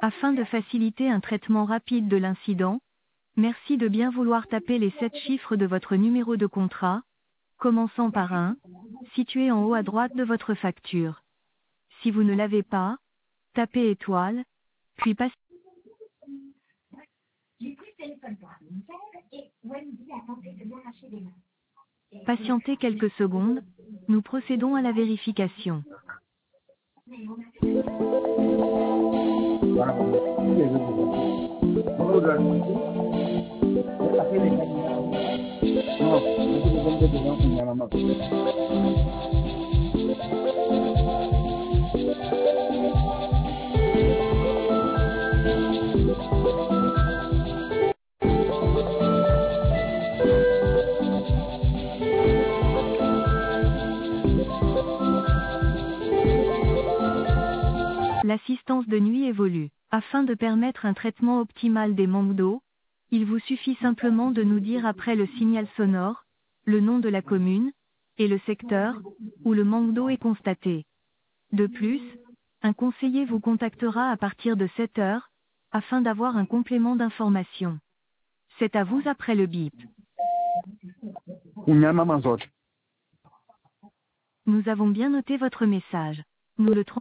Afin de faciliter un traitement rapide de l'incident, merci de bien vouloir taper les 7 chiffres de votre numéro de contrat, commençant par 1, situé en haut à droite de votre facture. Si vous ne l'avez pas, tapez étoile, puis patientez quelques secondes, nous procédons à la vérification. L'assistance de nuit évolue. Afin de permettre un traitement optimal des manques d'eau, il vous suffit simplement de nous dire après le signal sonore, le nom de la commune, et le secteur, où le manque d'eau est constaté. De plus, un conseiller vous contactera à partir de 7 heures, afin d'avoir un complément d'information. C'est à vous après le bip. Nous avons bien noté votre message. Nous le